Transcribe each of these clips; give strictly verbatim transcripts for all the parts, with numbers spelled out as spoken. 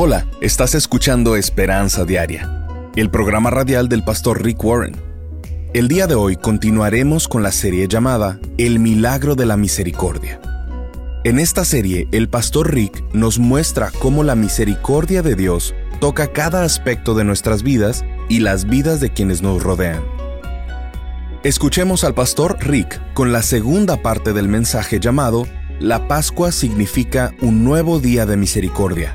Hola, estás escuchando Esperanza Diaria, el programa radial del pastor Rick Warren. El día de hoy continuaremos con la serie llamada El Milagro de la Misericordia. En esta serie, el pastor Rick nos muestra cómo la misericordia de Dios toca cada aspecto de nuestras vidas y las vidas de quienes nos rodean. Escuchemos al pastor Rick con la segunda parte del mensaje llamado La Pascua significa un nuevo día de misericordia.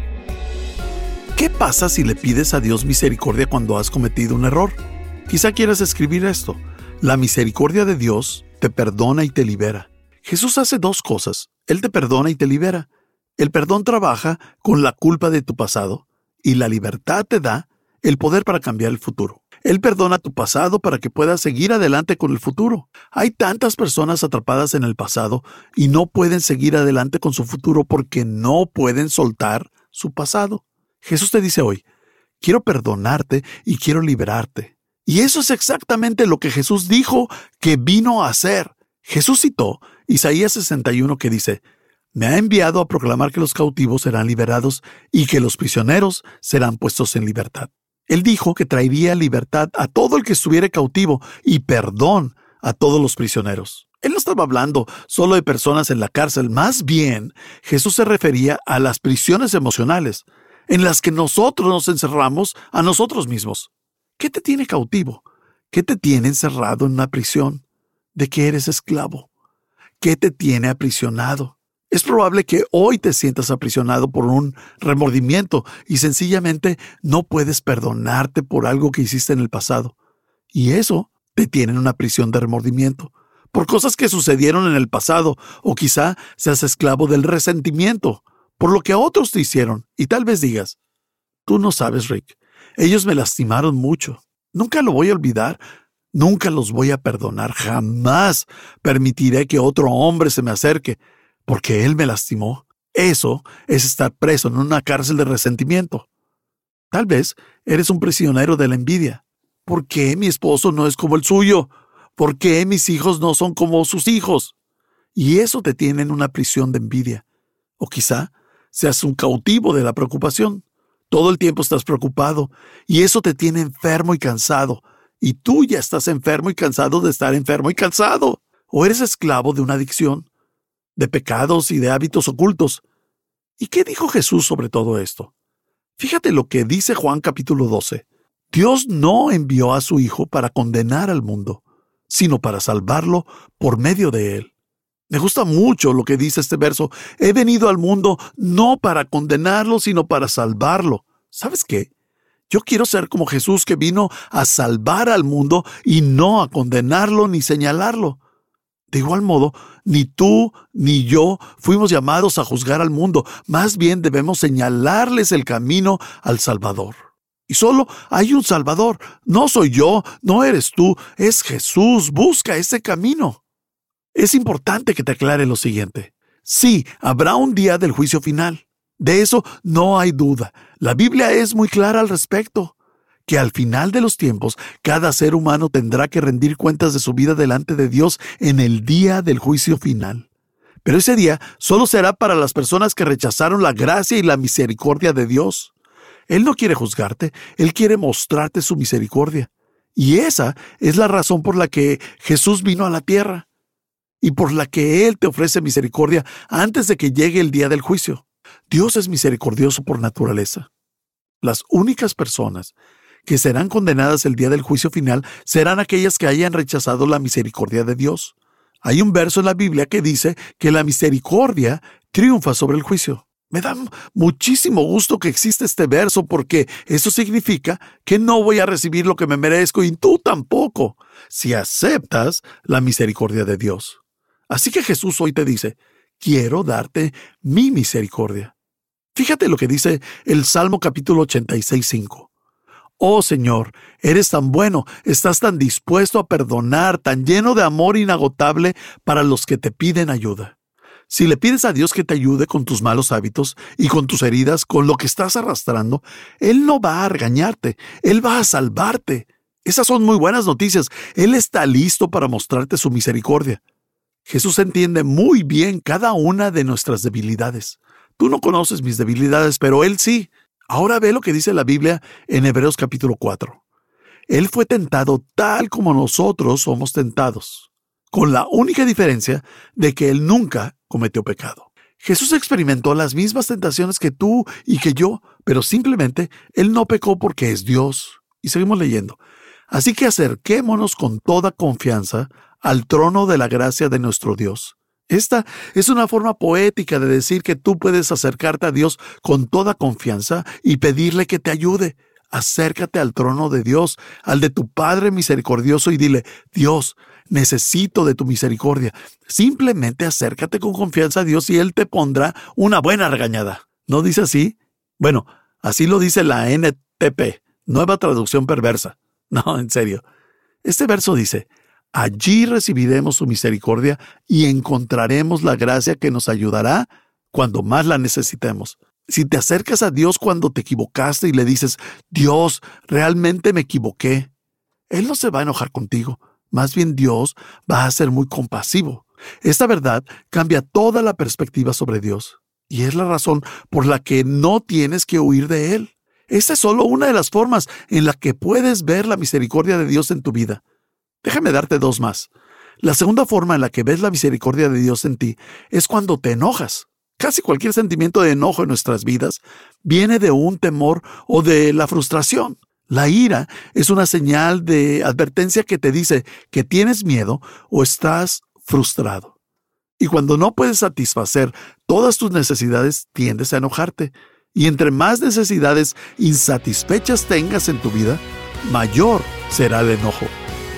¿Qué pasa si le pides a Dios misericordia cuando has cometido un error? Quizá quieras escribir esto. La misericordia de Dios te perdona y te libera. Jesús hace dos cosas. Él te perdona y te libera. El perdón trabaja con la culpa de tu pasado y la libertad te da el poder para cambiar el futuro. Él perdona tu pasado para que puedas seguir adelante con el futuro. Hay tantas personas atrapadas en el pasado y no pueden seguir adelante con su futuro porque no pueden soltar su pasado. Jesús te dice hoy, quiero perdonarte y quiero liberarte. Y eso es exactamente lo que Jesús dijo que vino a hacer. Jesús citó Isaías sesenta y uno que dice, me ha enviado a proclamar que los cautivos serán liberados y que los prisioneros serán puestos en libertad. Él dijo que traería libertad a todo el que estuviera cautivo y perdón a todos los prisioneros. Él no estaba hablando solo de personas en la cárcel, más bien Jesús se refería a las prisiones emocionales, en las que nosotros nos encerramos a nosotros mismos. ¿Qué te tiene cautivo? ¿Qué te tiene encerrado en una prisión? ¿De qué eres esclavo? ¿Qué te tiene aprisionado? Es probable que hoy te sientas aprisionado por un remordimiento y sencillamente no puedes perdonarte por algo que hiciste en el pasado. Y eso te tiene en una prisión de remordimiento, por cosas que sucedieron en el pasado, o quizá seas esclavo del resentimiento, por lo que a otros te hicieron, y tal vez digas, tú no sabes, Rick, ellos me lastimaron mucho. Nunca lo voy a olvidar, nunca los voy a perdonar, jamás permitiré que otro hombre se me acerque, porque él me lastimó. Eso es estar preso en una cárcel de resentimiento. Tal vez eres un prisionero de la envidia. ¿Por qué mi esposo no es como el suyo? ¿Por qué mis hijos no son como sus hijos? Y eso te tiene en una prisión de envidia. O quizá seas un cautivo de la preocupación. Todo el tiempo estás preocupado y eso te tiene enfermo y cansado. Y tú ya estás enfermo y cansado de estar enfermo y cansado. O eres esclavo de una adicción, de pecados y de hábitos ocultos. ¿Y qué dijo Jesús sobre todo esto? Fíjate lo que dice Juan capítulo doce. Dios no envió a su Hijo para condenar al mundo, sino para salvarlo por medio de él. Me gusta mucho lo que dice este verso. He venido al mundo no para condenarlo, sino para salvarlo. ¿Sabes qué? Yo quiero ser como Jesús, que vino a salvar al mundo y no a condenarlo ni señalarlo. De igual modo, ni tú ni yo fuimos llamados a juzgar al mundo. Más bien debemos señalarles el camino al Salvador. Y solo hay un Salvador. No soy yo, no eres tú, es Jesús. Busca ese camino. Es importante que te aclare lo siguiente. Sí, habrá un día del juicio final. De eso no hay duda. La Biblia es muy clara al respecto. Que al final de los tiempos, cada ser humano tendrá que rendir cuentas de su vida delante de Dios en el día del juicio final. Pero ese día solo será para las personas que rechazaron la gracia y la misericordia de Dios. Él no quiere juzgarte, Él quiere mostrarte su misericordia. Y esa es la razón por la que Jesús vino a la tierra. Y por la que Él te ofrece misericordia antes de que llegue el día del juicio. Dios es misericordioso por naturaleza. Las únicas personas que serán condenadas el día del juicio final serán aquellas que hayan rechazado la misericordia de Dios. Hay un verso en la Biblia que dice que la misericordia triunfa sobre el juicio. Me da muchísimo gusto que exista este verso porque eso significa que no voy a recibir lo que me merezco y tú tampoco, si aceptas la misericordia de Dios. Así que Jesús hoy te dice, quiero darte mi misericordia. Fíjate lo que dice el Salmo capítulo ochenta y seis, cinco. Oh Señor, eres tan bueno, estás tan dispuesto a perdonar, tan lleno de amor inagotable para los que te piden ayuda. Si le pides a Dios que te ayude con tus malos hábitos y con tus heridas, con lo que estás arrastrando, Él no va a regañarte, Él va a salvarte. Esas son muy buenas noticias. Él está listo para mostrarte su misericordia. Jesús entiende muy bien cada una de nuestras debilidades. Tú no conoces mis debilidades, pero Él sí. Ahora ve lo que dice la Biblia en Hebreos capítulo cuatro. Él fue tentado tal como nosotros somos tentados, con la única diferencia de que Él nunca cometió pecado. Jesús experimentó las mismas tentaciones que tú y que yo, pero simplemente Él no pecó porque es Dios. Y seguimos leyendo. Así que acerquémonos con toda confianza al trono de la gracia de nuestro Dios. Esta es una forma poética de decir que tú puedes acercarte a Dios con toda confianza y pedirle que te ayude. Acércate al trono de Dios, al de tu Padre misericordioso y dile, Dios, necesito de tu misericordia. Simplemente acércate con confianza a Dios y Él te pondrá una buena regañada. ¿No dice así? Bueno, así lo dice la N T P, Nueva Traducción Perversa. No, en serio. Este verso dice, allí recibiremos su misericordia y encontraremos la gracia que nos ayudará cuando más la necesitemos. Si te acercas a Dios cuando te equivocaste y le dices, Dios, realmente me equivoqué, Él no se va a enojar contigo. Más bien Dios va a ser muy compasivo. Esta verdad cambia toda la perspectiva sobre Dios. Y es la razón por la que no tienes que huir de Él. Esta es solo una de las formas en la que puedes ver la misericordia de Dios en tu vida. Déjame darte dos más. La segunda forma en la que ves la misericordia de Dios en ti es cuando te enojas. Casi cualquier sentimiento de enojo en nuestras vidas viene de un temor o de la frustración. La ira es una señal de advertencia que te dice que tienes miedo o estás frustrado. Y cuando no puedes satisfacer todas tus necesidades, tiendes a enojarte. Y entre más necesidades insatisfechas tengas en tu vida, mayor será el enojo.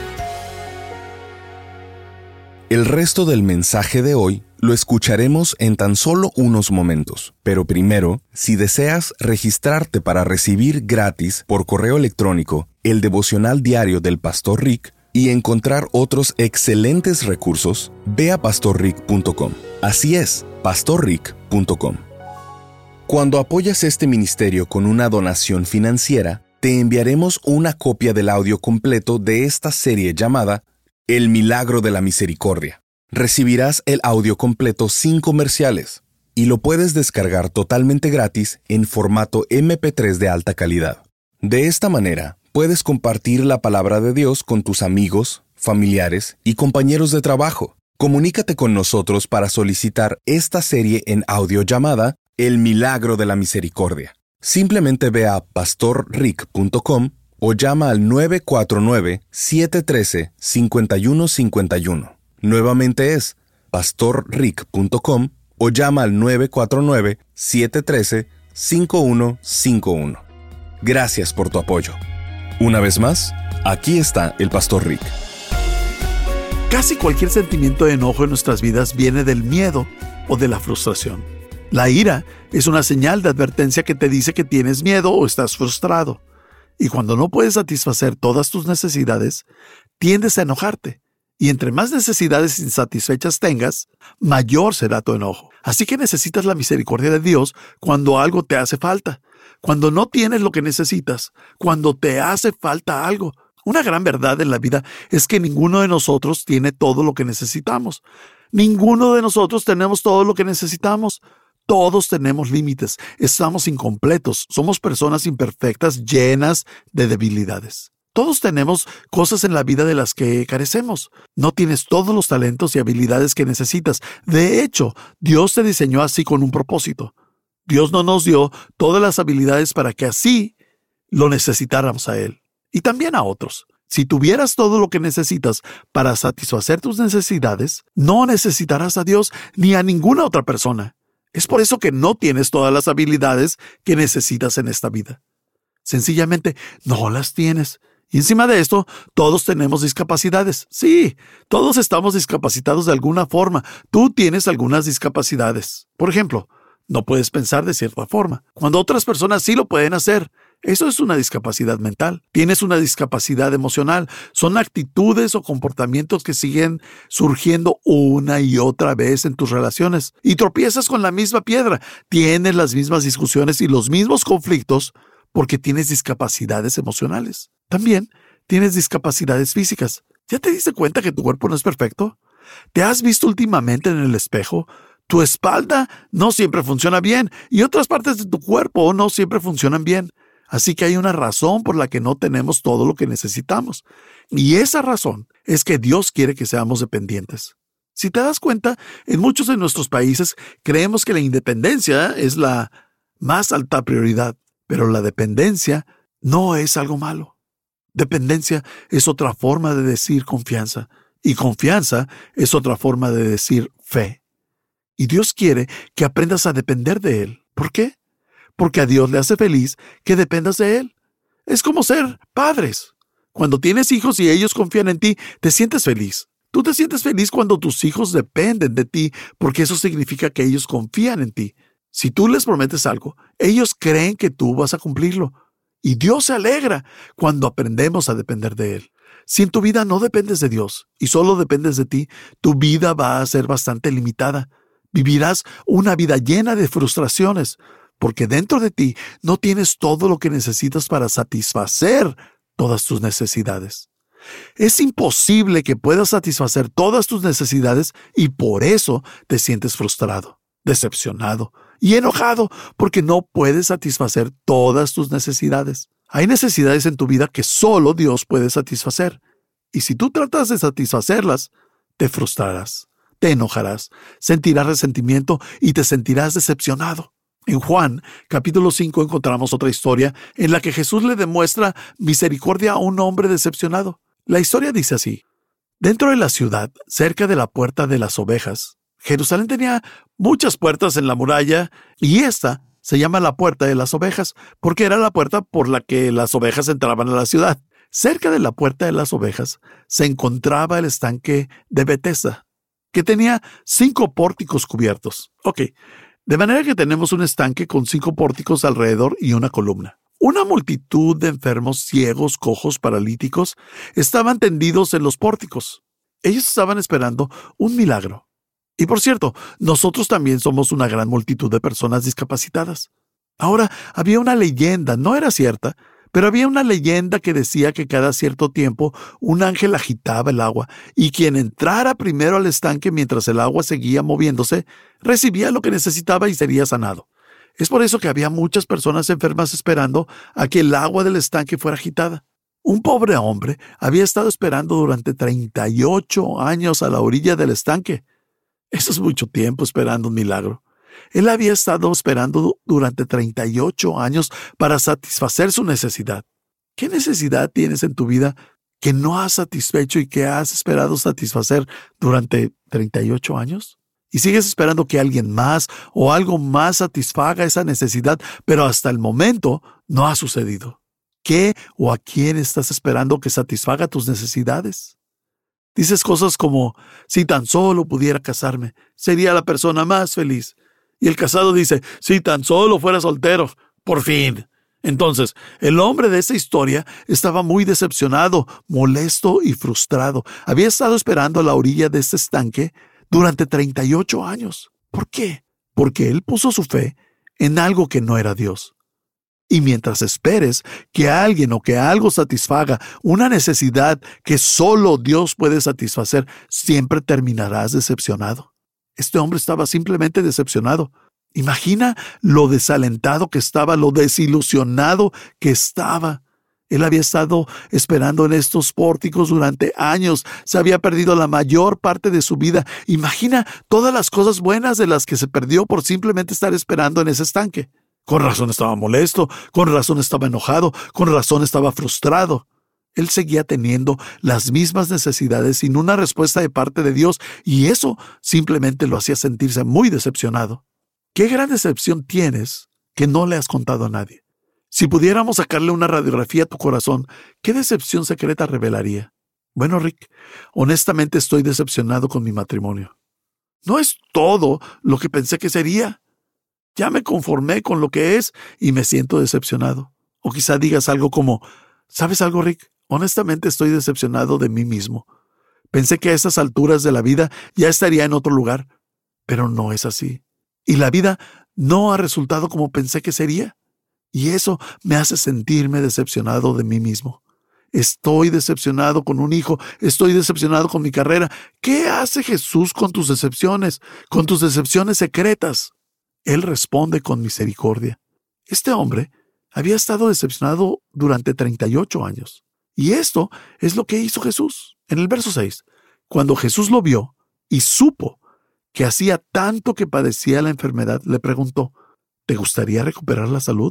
El resto del mensaje de hoy lo escucharemos en tan solo unos momentos. Pero primero, si deseas registrarte para recibir gratis por correo electrónico el devocional diario del Pastor Rick y encontrar otros excelentes recursos, ve a pastor rick punto com. Así es, pastor rick punto com. Cuando apoyas este ministerio con una donación financiera, te enviaremos una copia del audio completo de esta serie llamada El Milagro de la Misericordia. Recibirás el audio completo sin comerciales y lo puedes descargar totalmente gratis en formato eme pe tres de alta calidad. De esta manera, puedes compartir la palabra de Dios con tus amigos, familiares y compañeros de trabajo. Comunícate con nosotros para solicitar esta serie en audio llamada El Milagro de la Misericordia. Simplemente ve a pastor rick punto com o llama al nueve cuatro nueve, siete uno tres, cinco uno cinco uno. Nuevamente es pastor rick punto com o llama al nueve cuatro nueve, siete uno tres, cinco uno cinco uno. Gracias por tu apoyo. Una vez más, aquí está el Pastor Rick. Casi cualquier sentimiento de enojo en nuestras vidas viene del miedo o de la frustración. La ira es una señal de advertencia que te dice que tienes miedo o estás frustrado. Y cuando no puedes satisfacer todas tus necesidades, tiendes a enojarte. Y entre más necesidades insatisfechas tengas, mayor será tu enojo. Así que necesitas la misericordia de Dios cuando algo te hace falta, cuando no tienes lo que necesitas, cuando te hace falta algo. Una gran verdad en la vida es que ninguno de nosotros tiene todo lo que necesitamos. Ninguno de nosotros tenemos todo lo que necesitamos. Todos tenemos límites, estamos incompletos, somos personas imperfectas llenas de debilidades. Todos tenemos cosas en la vida de las que carecemos. No tienes todos los talentos y habilidades que necesitas. De hecho, Dios te diseñó así con un propósito. Dios no nos dio todas las habilidades para que así lo necesitáramos a Él y también a otros. Si tuvieras todo lo que necesitas para satisfacer tus necesidades, no necesitarás a Dios ni a ninguna otra persona. Es por eso que no tienes todas las habilidades que necesitas en esta vida. Sencillamente no las tienes. Y encima de esto, todos tenemos discapacidades. Sí, todos estamos discapacitados de alguna forma. Tú tienes algunas discapacidades. Por ejemplo, no puedes pensar de cierta forma, cuando otras personas sí lo pueden hacer. Eso es una discapacidad mental. Tienes una discapacidad emocional. Son actitudes o comportamientos que siguen surgiendo una y otra vez en tus relaciones. Y tropiezas con la misma piedra. Tienes las mismas discusiones y los mismos conflictos porque tienes discapacidades emocionales. También tienes discapacidades físicas. ¿Ya te diste cuenta que tu cuerpo no es perfecto? ¿Te has visto últimamente en el espejo? Tu espalda no siempre funciona bien y otras partes de tu cuerpo no siempre funcionan bien. Así que hay una razón por la que no tenemos todo lo que necesitamos. Y esa razón es que Dios quiere que seamos dependientes. Si te das cuenta, en muchos de nuestros países creemos que la independencia es la más alta prioridad, pero la dependencia no es algo malo. Dependencia es otra forma de decir confianza, y confianza es otra forma de decir fe. Y Dios quiere que aprendas a depender de Él. ¿Por qué? Porque a Dios le hace feliz que dependas de Él. Es como ser padres. Cuando tienes hijos y ellos confían en ti, te sientes feliz. Tú te sientes feliz cuando tus hijos dependen de ti, porque eso significa que ellos confían en ti. Si tú les prometes algo, ellos creen que tú vas a cumplirlo. Y Dios se alegra cuando aprendemos a depender de Él. Si en tu vida no dependes de Dios y solo dependes de ti, tu vida va a ser bastante limitada. Vivirás una vida llena de frustraciones, porque dentro de ti no tienes todo lo que necesitas para satisfacer todas tus necesidades. Es imposible que puedas satisfacer todas tus necesidades y por eso te sientes frustrado, decepcionado y enojado porque no puedes satisfacer todas tus necesidades. Hay necesidades en tu vida que solo Dios puede satisfacer. Y si tú tratas de satisfacerlas, te frustrarás, te enojarás, sentirás resentimiento y te sentirás decepcionado. En Juan, capítulo cinco, encontramos otra historia en la que Jesús le demuestra misericordia a un hombre decepcionado. La historia dice así: dentro de la ciudad, cerca de la puerta de las ovejas, Jerusalén tenía muchas puertas en la muralla y esta se llama la puerta de las ovejas porque era la puerta por la que las ovejas entraban a la ciudad. Cerca de la puerta de las ovejas se encontraba el estanque de Betesda, que tenía cinco pórticos cubiertos. Ok, de manera que tenemos un estanque con cinco pórticos alrededor y una columna. Una multitud de enfermos, ciegos, cojos, paralíticos estaban tendidos en los pórticos. Ellos estaban esperando un milagro. Y por cierto, nosotros también somos una gran multitud de personas discapacitadas. Ahora, había una leyenda, no era cierta, pero había una leyenda que decía que cada cierto tiempo un ángel agitaba el agua y quien entrara primero al estanque mientras el agua seguía moviéndose, recibía lo que necesitaba y sería sanado. Es por eso que había muchas personas enfermas esperando a que el agua del estanque fuera agitada. Un pobre hombre había estado esperando durante treinta y ocho años a la orilla del estanque. Eso es mucho tiempo esperando un milagro. Él había estado esperando durante treinta y ocho años para satisfacer su necesidad. ¿Qué necesidad tienes en tu vida que no has satisfecho y que has esperado satisfacer durante treinta y ocho años? Y sigues esperando que alguien más o algo más satisfaga esa necesidad, pero hasta el momento no ha sucedido. ¿Qué o a quién estás esperando que satisfaga tus necesidades? Dices cosas como, si tan solo pudiera casarme, sería la persona más feliz. Y el casado dice, si tan solo fuera soltero, por fin. Entonces, el hombre de esa historia estaba muy decepcionado, molesto y frustrado. Había estado esperando a la orilla de este estanque durante treinta y ocho años. ¿Por qué? Porque él puso su fe en algo que no era Dios. Y mientras esperes que alguien o que algo satisfaga una necesidad que solo Dios puede satisfacer, siempre terminarás decepcionado. Este hombre estaba simplemente decepcionado. Imagina lo desalentado que estaba, lo desilusionado que estaba. Él había estado esperando en estos pórticos durante años. Se había perdido la mayor parte de su vida. Imagina todas las cosas buenas de las que se perdió por simplemente estar esperando en ese estanque. Con razón estaba molesto, con razón estaba enojado, con razón estaba frustrado. Él seguía teniendo las mismas necesidades sin una respuesta de parte de Dios y eso simplemente lo hacía sentirse muy decepcionado. ¿Qué gran decepción tienes que no le has contado a nadie? Si pudiéramos sacarle una radiografía a tu corazón, ¿qué decepción secreta revelaría? Bueno, Rick, honestamente estoy decepcionado con mi matrimonio. No es todo lo que pensé que sería. Ya me conformé con lo que es y me siento decepcionado. O quizá digas algo como, ¿sabes algo, Rick? Honestamente estoy decepcionado de mí mismo. Pensé que a estas alturas de la vida ya estaría en otro lugar, pero no es así. Y la vida no ha resultado como pensé que sería. Y eso me hace sentirme decepcionado de mí mismo. Estoy decepcionado con un hijo, estoy decepcionado con mi carrera. ¿Qué hace Jesús con tus decepciones, con tus decepciones secretas? Él responde con misericordia. Este hombre había estado decepcionado durante treinta y ocho años. Y esto es lo que hizo Jesús. En el verso seis, cuando Jesús lo vio y supo que hacía tanto que padecía la enfermedad, le preguntó, ¿te gustaría recuperar la salud?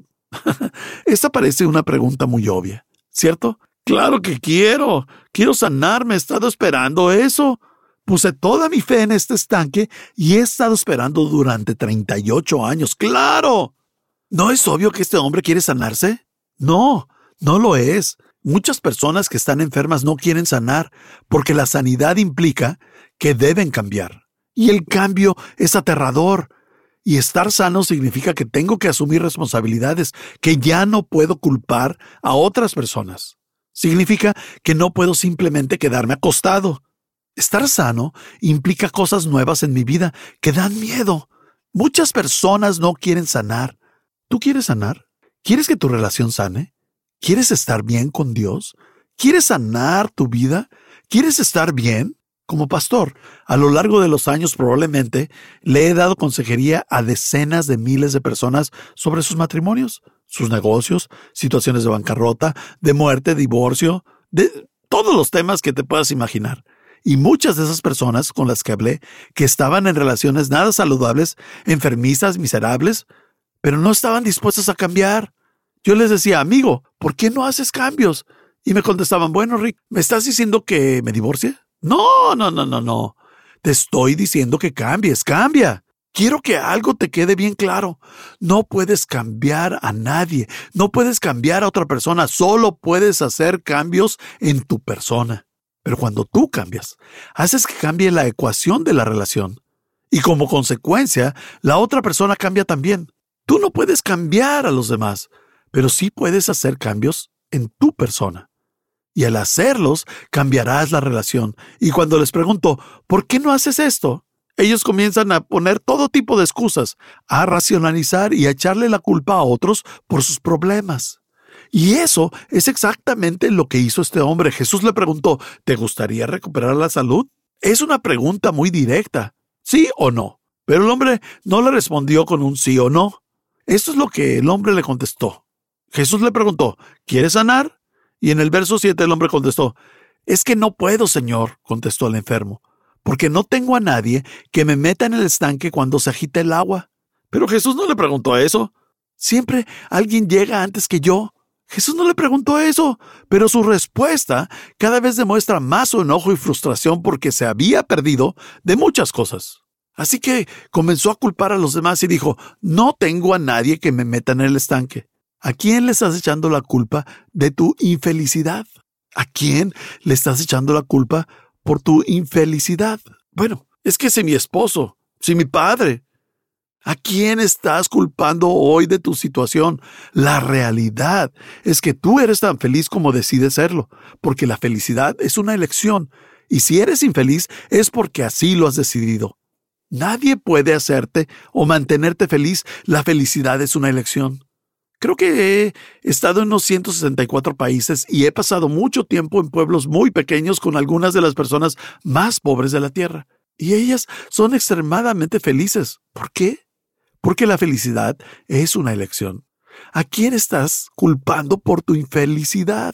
Esta parece una pregunta muy obvia, ¿cierto? Claro que quiero. Quiero sanarme. He estado esperando eso. Puse toda mi fe en este estanque y he estado esperando durante treinta y ocho años. ¡Claro! ¿No es obvio que este hombre quiere sanarse? No, no lo es. Muchas personas que están enfermas no quieren sanar porque la sanidad implica que deben cambiar. Y el cambio es aterrador. Y estar sano significa que tengo que asumir responsabilidades, que ya no puedo culpar a otras personas. Significa que no puedo simplemente quedarme acostado. Estar sano implica cosas nuevas en mi vida que dan miedo. Muchas personas no quieren sanar. ¿Tú quieres sanar? ¿Quieres que tu relación sane? ¿Quieres estar bien con Dios? ¿Quieres sanar tu vida? ¿Quieres estar bien? Como pastor, a lo largo de los años probablemente le he dado consejería a decenas de miles de personas sobre sus matrimonios, sus negocios, situaciones de bancarrota, de muerte, divorcio, de todos los temas que te puedas imaginar. Y muchas de esas personas con las que hablé, que estaban en relaciones nada saludables, enfermizas, miserables, pero no estaban dispuestas a cambiar. Yo les decía, amigo, ¿por qué no haces cambios? Y me contestaban, bueno, Rick, ¿me estás diciendo que me divorcie? No, no, no, no, no. Te estoy diciendo que cambies, cambia. Quiero que algo te quede bien claro. No puedes cambiar a nadie. No puedes cambiar a otra persona. Solo puedes hacer cambios en tu persona. Pero cuando tú cambias, haces que cambie la ecuación de la relación. Y como consecuencia, la otra persona cambia también. Tú no puedes cambiar a los demás, pero sí puedes hacer cambios en tu persona. Y al hacerlos, cambiarás la relación. Y cuando les pregunto, ¿por qué no haces esto? Ellos comienzan a poner todo tipo de excusas, a racionalizar y a echarle la culpa a otros por sus problemas. Y eso es exactamente lo que hizo este hombre. Jesús le preguntó, ¿te gustaría recuperar la salud? Es una pregunta muy directa, ¿sí o no? Pero el hombre no le respondió con un sí o no. Esto es lo que el hombre le contestó. Jesús le preguntó, ¿quieres sanar? Y en el verso siete el hombre contestó, es que no puedo, Señor, contestó el enfermo, porque no tengo a nadie que me meta en el estanque cuando se agita el agua. Pero Jesús no le preguntó eso. Siempre alguien llega antes que yo. Jesús no le preguntó eso, pero su respuesta cada vez demuestra más su enojo y frustración porque se había perdido de muchas cosas. Así que comenzó a culpar a los demás y dijo, no tengo a nadie que me meta en el estanque. ¿A quién le estás echando la culpa de tu infelicidad? ¿A quién le estás echando la culpa por tu infelicidad? Bueno, es que si mi esposo, si mi padre. ¿A quién estás culpando hoy de tu situación? La realidad es que tú eres tan feliz como decides serlo, porque la felicidad es una elección, y si eres infeliz es porque así lo has decidido. Nadie puede hacerte o mantenerte feliz. La felicidad es una elección. Creo que he estado en unos ciento sesenta y cuatro países y he pasado mucho tiempo en pueblos muy pequeños con algunas de las personas más pobres de la tierra. Y ellas son extremadamente felices. ¿Por qué? Porque la felicidad es una elección. ¿A quién estás culpando por tu infelicidad?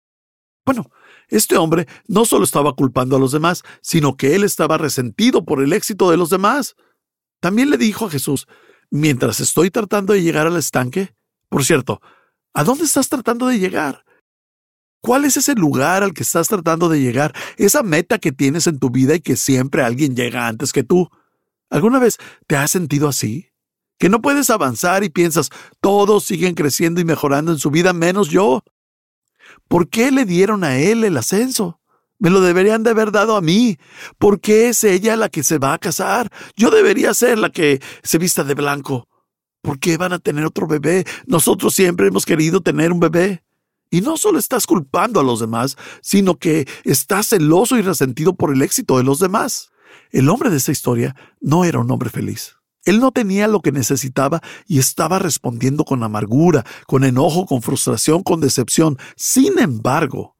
Bueno, este hombre no solo estaba culpando a los demás, sino que él estaba resentido por el éxito de los demás. También le dijo a Jesús, mientras estoy tratando de llegar al estanque, por cierto, ¿a dónde estás tratando de llegar? ¿Cuál es ese lugar al que estás tratando de llegar? Esa meta que tienes en tu vida y que siempre alguien llega antes que tú. ¿Alguna vez te has sentido así? Que no puedes avanzar y piensas, todos siguen creciendo y mejorando en su vida menos yo. ¿Por qué le dieron a él el ascenso? Me lo deberían de haber dado a mí. ¿Por qué es ella la que se va a casar? Yo debería ser la que se vista de blanco. ¿Por qué van a tener otro bebé? Nosotros siempre hemos querido tener un bebé. Y no solo estás culpando a los demás, sino que estás celoso y resentido por el éxito de los demás. El hombre de esta historia no era un hombre feliz. Él no tenía lo que necesitaba y estaba respondiendo con amargura, con enojo, con frustración, con decepción. Sin embargo,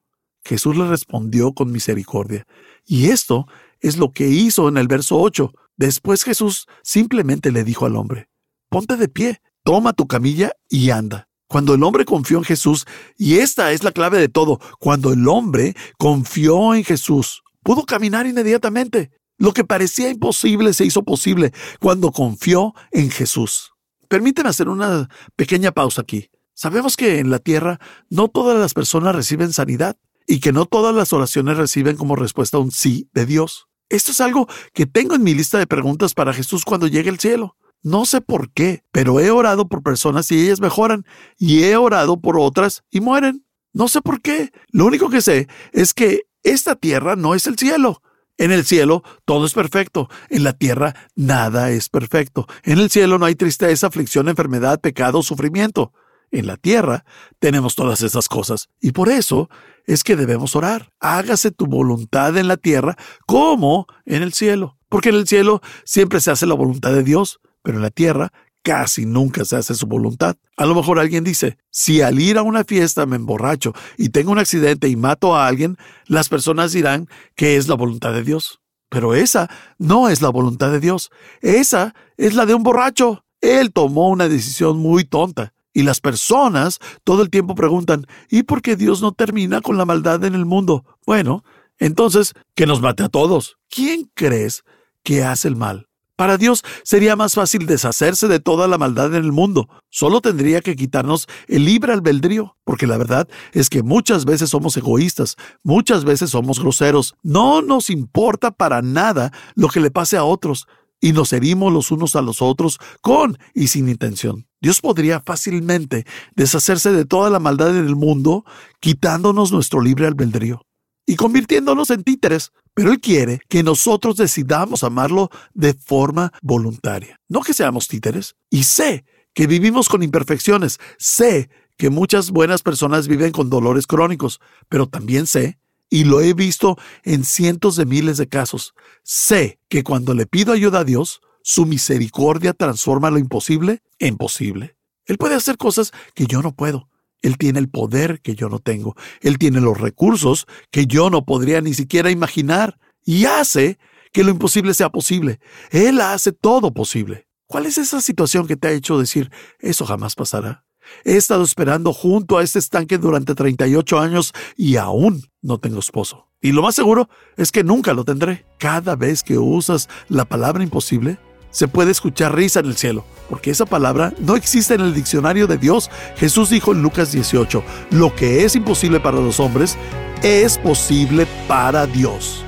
Jesús le respondió con misericordia. Y esto es lo que hizo en el verso ocho. Después Jesús simplemente le dijo al hombre: ponte de pie, toma tu camilla y anda. Cuando el hombre confió en Jesús, y esta es la clave de todo, cuando el hombre confió en Jesús, pudo caminar inmediatamente. Lo que parecía imposible se hizo posible cuando confió en Jesús. Permíteme hacer una pequeña pausa aquí. Sabemos que en la tierra no todas las personas reciben sanidad y que no todas las oraciones reciben como respuesta un sí de Dios. Esto es algo que tengo en mi lista de preguntas para Jesús cuando llegue al cielo. No sé por qué, pero he orado por personas y ellas mejoran, y he orado por otras y mueren. No sé por qué. Lo único que sé es que esta tierra no es el cielo. En el cielo todo es perfecto. En la tierra nada es perfecto. En el cielo no hay tristeza, aflicción, enfermedad, pecado, sufrimiento. En la tierra tenemos todas esas cosas. Y por eso es que debemos orar. Hágase tu voluntad en la tierra como en el cielo. Porque en el cielo siempre se hace la voluntad de Dios, pero en la tierra casi nunca se hace su voluntad. A lo mejor alguien dice: si al ir a una fiesta me emborracho y tengo un accidente y mato a alguien, las personas dirán que es la voluntad de Dios. Pero esa no es la voluntad de Dios. Esa es la de un borracho. Él tomó una decisión muy tonta. Y las personas todo el tiempo preguntan: ¿y por qué Dios no termina con la maldad en el mundo? Bueno, entonces, que nos mate a todos. ¿Quién crees que hace el mal? Para Dios sería más fácil deshacerse de toda la maldad en el mundo. Solo tendría que quitarnos el libre albedrío, porque la verdad es que muchas veces somos egoístas, muchas veces somos groseros. No nos importa para nada lo que le pase a otros, y nos herimos los unos a los otros con y sin intención. Dios podría fácilmente deshacerse de toda la maldad en el mundo, quitándonos nuestro libre albedrío y convirtiéndonos en títeres. Pero Él quiere que nosotros decidamos amarlo de forma voluntaria, no que seamos títeres. Y sé que vivimos con imperfecciones, sé que muchas buenas personas viven con dolores crónicos, pero también sé, y lo he visto en cientos de miles de casos, sé que cuando le pido ayuda a Dios, su misericordia transforma lo imposible en posible. Él puede hacer cosas que yo no puedo. Él tiene el poder que yo no tengo. Él tiene los recursos que yo no podría ni siquiera imaginar. Y hace que lo imposible sea posible. Él hace todo posible. ¿Cuál es esa situación que te ha hecho decir: eso jamás pasará? He estado esperando junto a este estanque durante treinta y ocho años y aún no tengo esposo. Y lo más seguro es que nunca lo tendré. Cada vez que usas la palabra imposible, se puede escuchar risa en el cielo, porque esa palabra no existe en el diccionario de Dios. Jesús dijo en Lucas dieciocho, lo que es imposible para los hombres es posible para Dios.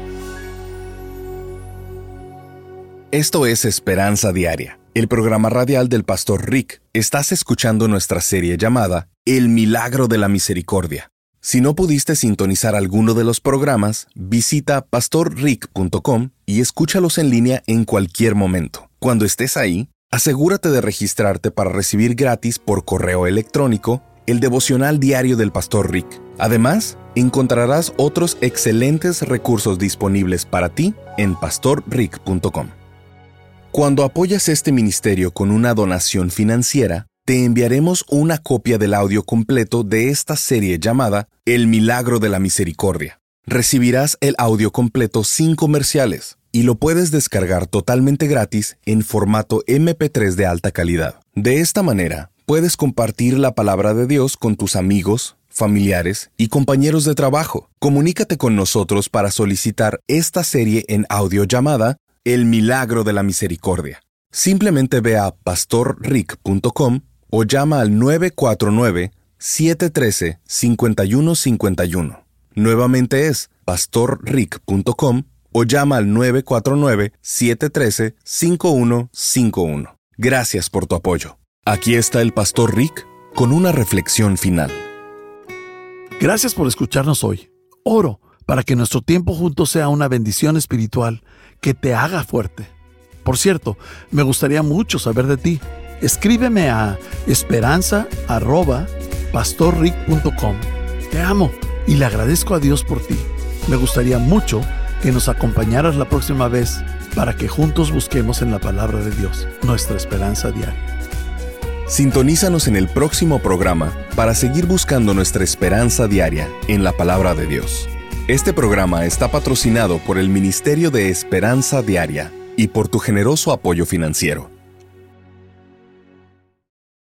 Esto es Esperanza Diaria, el programa radial del Pastor Rick. Estás escuchando nuestra serie llamada El Milagro de la Misericordia. Si no pudiste sintonizar alguno de los programas, visita pastor rick punto com y escúchalos en línea en cualquier momento. Cuando estés ahí, asegúrate de registrarte para recibir gratis por correo electrónico el devocional diario del Pastor Rick. Además, encontrarás otros excelentes recursos disponibles para ti en pastor rick punto com. Cuando apoyas este ministerio con una donación financiera, te enviaremos una copia del audio completo de esta serie llamada El Milagro de la Misericordia. Recibirás el audio completo sin comerciales y lo puedes descargar totalmente gratis en formato eme pe tres de alta calidad. De esta manera, puedes compartir la palabra de Dios con tus amigos, familiares y compañeros de trabajo. Comunícate con nosotros para solicitar esta serie en audio llamada El Milagro de la Misericordia. Simplemente ve a pastor rick punto com o llama al nueve cuatro nueve, siete uno tres, cinco uno cinco uno. Nuevamente es pastor rick punto com o llama al nueve cuatro nueve, siete uno tres, cinco uno cinco uno. Gracias por tu apoyo. Aquí está el Pastor Rick con una reflexión final. Gracias por escucharnos hoy. Oro para que nuestro tiempo juntos sea una bendición espiritual que te haga fuerte. Por cierto, me gustaría mucho saber de ti. Escríbeme a esperanza arroba pastor rick punto com. Te amo y le agradezco a Dios por ti. Me gustaría mucho que nos acompañaras la próxima vez para que juntos busquemos en la palabra de Dios nuestra esperanza diaria. Sintonízanos en el próximo programa para seguir buscando nuestra esperanza diaria en la palabra de Dios. Este programa está patrocinado por el Ministerio de Esperanza Diaria y por tu generoso apoyo financiero.